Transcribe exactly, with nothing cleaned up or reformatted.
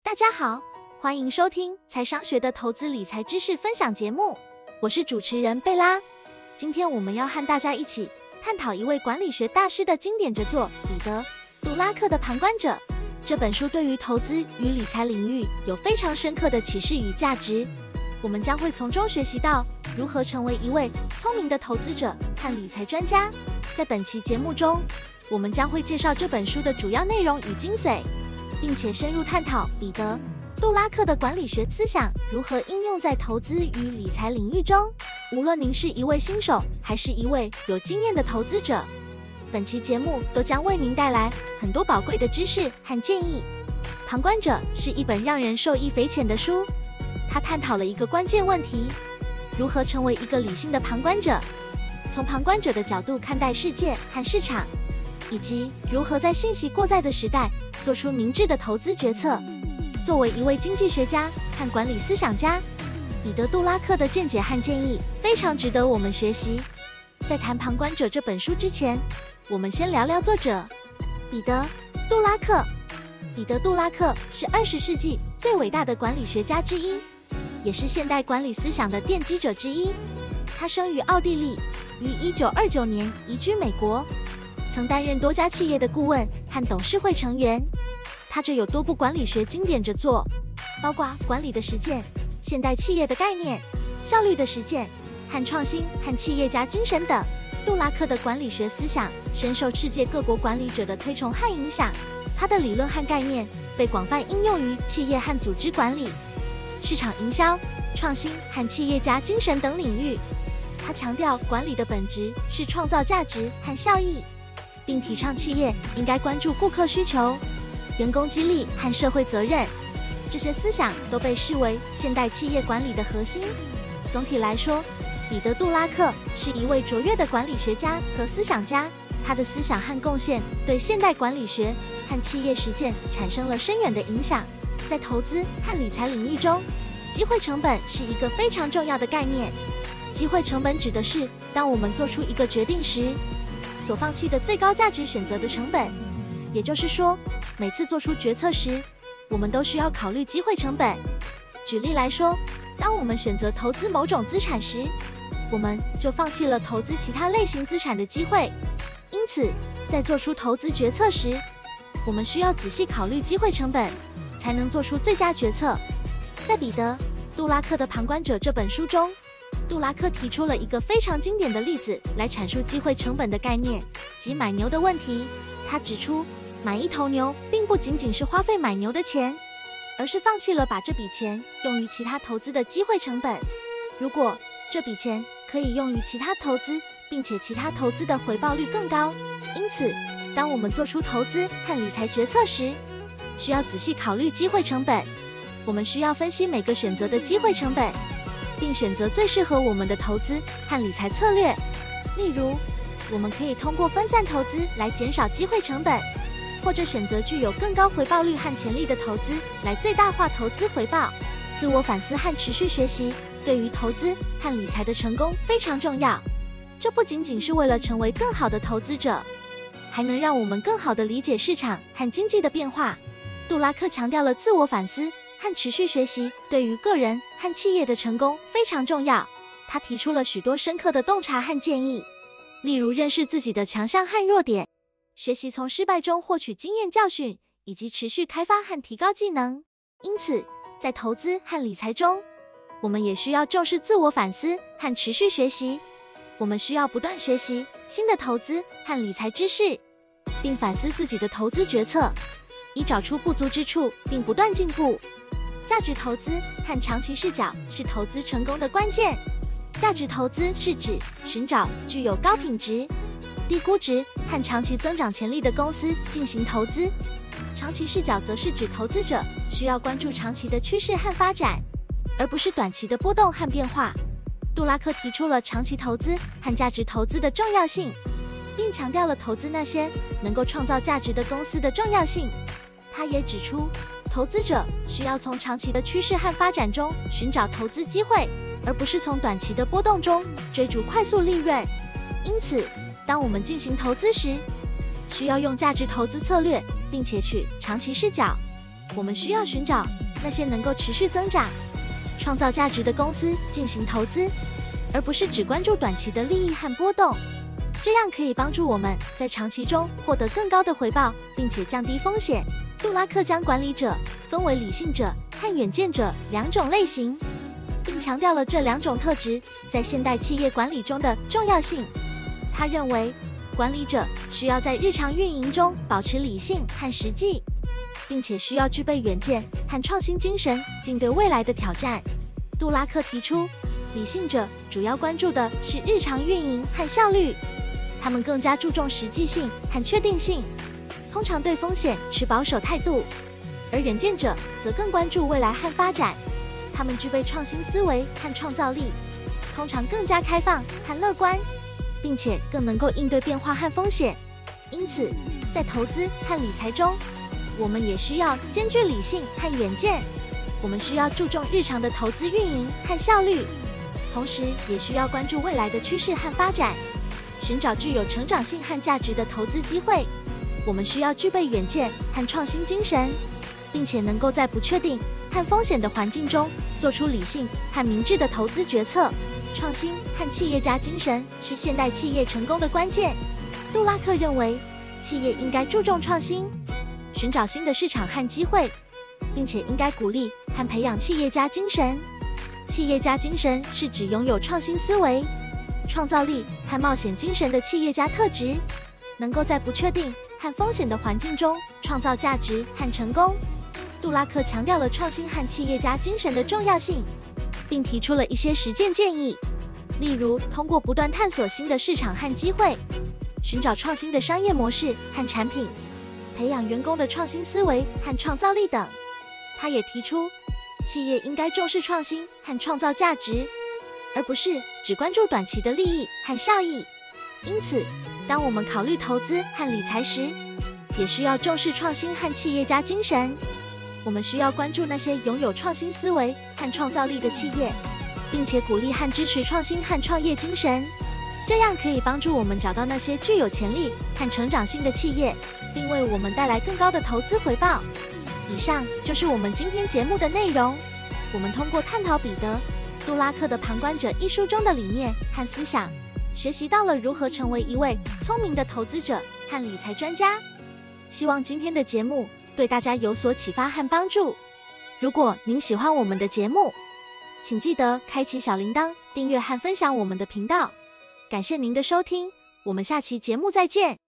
大家好，欢迎收听财商学的投资理财知识分享节目，我是主持人贝拉。今天我们要和大家一起探讨一位管理学大师的经典之作——彼得·杜拉克的《旁观者》。这本书对于投资与理财领域有非常深刻的启示与价值，我们将会从中学习到如何成为一位聪明的投资者和理财专家。在本期节目中，我们将会介绍这本书的主要内容与精髓，并且深入探讨彼得·杜拉克的管理学思想如何应用在投资与理财领域中。无论您是一位新手还是一位有经验的投资者，本期节目都将为您带来很多宝贵的知识和建议。《旁观者》是一本让人受益匪浅的书，它探讨了一个关键问题：如何成为一个理性的旁观者，从旁观者的角度看待世界和市场，以及如何在信息过载的时代做出明智的投资决策。作为一位经济学家和管理思想家，彼得·杜拉克的见解和建议非常值得我们学习。在谈《旁观者》这本书之前，我们先聊聊作者彼得·杜拉克。彼得·杜拉克是二十世纪最伟大的管理学家之一，也是现代管理思想的奠基者之一。他生于奥地利，于一九二九年移居美国，曾担任多家企业的顾问和董事会成员。他著有多部管理学经典着作，包括《管理的实践》、《现代企业的概念》、《效率的实践》和《创新和企业家精神》等。杜拉克的管理学思想深受世界各国管理者的推崇和影响，他的理论和概念被广泛应用于企业和组织管理、市场营销、创新和企业家精神等领域。他强调管理的本质是创造价值和效益，并提倡企业应该关注顾客需求、员工激励和社会责任。这些思想都被视为现代企业管理的核心。总体来说，彼得·杜拉克是一位卓越的管理学家和思想家，他的思想和贡献对现代管理学和企业实践产生了深远的影响。在投资和理财领域中，机会成本是一个非常重要的概念。机会成本指的是当我们做出一个决定时，所放弃的最高价值选择的成本。也就是说，每次做出决策时，我们都需要考虑机会成本。举例来说，当我们选择投资某种资产时，我们就放弃了投资其他类型资产的机会。因此，在做出投资决策时，我们需要仔细考虑机会成本，才能做出最佳决策。在彼得·杜拉克的《旁观者》这本书中，杜拉克提出了一个非常经典的例子来阐述机会成本的概念，即买牛的问题。他指出，买一头牛并不仅仅是花费买牛的钱，而是放弃了把这笔钱用于其他投资的机会成本。如果这笔钱可以用于其他投资，并且其他投资的回报率更高。因此，当我们做出投资和理财决策时，需要仔细考虑机会成本。我们需要分析每个选择的机会成本，并选择最适合我们的投资和理财策略。例如，我们可以通过分散投资来减少机会成本，或者选择具有更高回报率和潜力的投资来最大化投资回报。自我反思和持续学习对于投资和理财的成功非常重要。这不仅仅是为了成为更好的投资者，还能让我们更好地理解市场和经济的变化。杜拉克强调了自我反思和持续学习对于个人和企业的成功非常重要。他提出了许多深刻的洞察和建议，例如认识自己的强项和弱点，学习从失败中获取经验教训，以及持续开发和提高技能。因此，在投资和理财中，我们也需要重视自我反思和持续学习。我们需要不断学习新的投资和理财知识，并反思自己的投资决策，以找出不足之处并不断进步。价值投资和长期视角是投资成功的关键。价值投资是指寻找具有高品质、低估值和长期增长潜力的公司进行投资。长期视角则是指投资者需要关注长期的趋势和发展，而不是短期的波动和变化。杜拉克提出了长期投资和价值投资的重要性，并强调了投资那些能够创造价值的公司的重要性。他也指出，投资者需要从长期的趋势和发展中寻找投资机会，而不是从短期的波动中追逐快速利润。因此，当我们进行投资时，需要用价值投资策略，并且取长期视角。 我们需要寻找那些能够持续增长、创造价值的公司进行投资，而不是只关注短期的利益和波动。这样可以帮助我们在长期中获得更高的回报，并且降低风险。杜拉克将管理者分为理性者和远见者两种类型，并强调了这两种特质在现代企业管理中的重要性。他认为，管理者需要在日常运营中保持理性和实际，并且需要具备远见和创新精神，应对未来的挑战。杜拉克提出，理性者主要关注的是日常运营和效率，他们更加注重实际性和确定性，通常对风险持保守态度；而远见者则更关注未来和发展，他们具备创新思维和创造力，通常更加开放和乐观，并且更能够应对变化和风险。因此，在投资和理财中，我们也需要兼具理性和远见。我们需要注重日常的投资运营和效率，同时也需要关注未来的趋势和发展，寻找具有成长性和价值的投资机会。我们需要具备远见和创新精神，并且能够在不确定和风险的环境中做出理性和明智的投资决策。创新和企业家精神是现代企业成功的关键。杜拉克认为，企业应该注重创新，寻找新的市场和机会，并且应该鼓励和培养企业家精神。企业家精神是指拥有创新思维、创造力和冒险精神的企业家特质，能够在不确定和风险的环境中创造价值和成功。杜拉克强调了创新和企业家精神的重要性，并提出了一些实践建议，例如通过不断探索新的市场和机会，寻找创新的商业模式和产品，培养员工的创新思维和创造力等。他也提出，企业应该重视创新和创造价值，而不是只关注短期的利益和效益。因此，当我们考虑投资和理财时，也需要重视创新和企业家精神。我们需要关注那些拥有创新思维和创造力的企业，并且鼓励和支持创新和创业精神。这样可以帮助我们找到那些具有潜力和成长性的企业，并为我们带来更高的投资回报。以上就是我们今天节目的内容。我们通过探讨彼得·杜拉克的《旁观者》一书中的理念和思想，学习到了如何成为一位聪明的投资者和理财专家。希望今天的节目对大家有所启发和帮助。如果您喜欢我们的节目，请记得开启小铃铛，订阅和分享我们的频道。感谢您的收听，我们下期节目再见。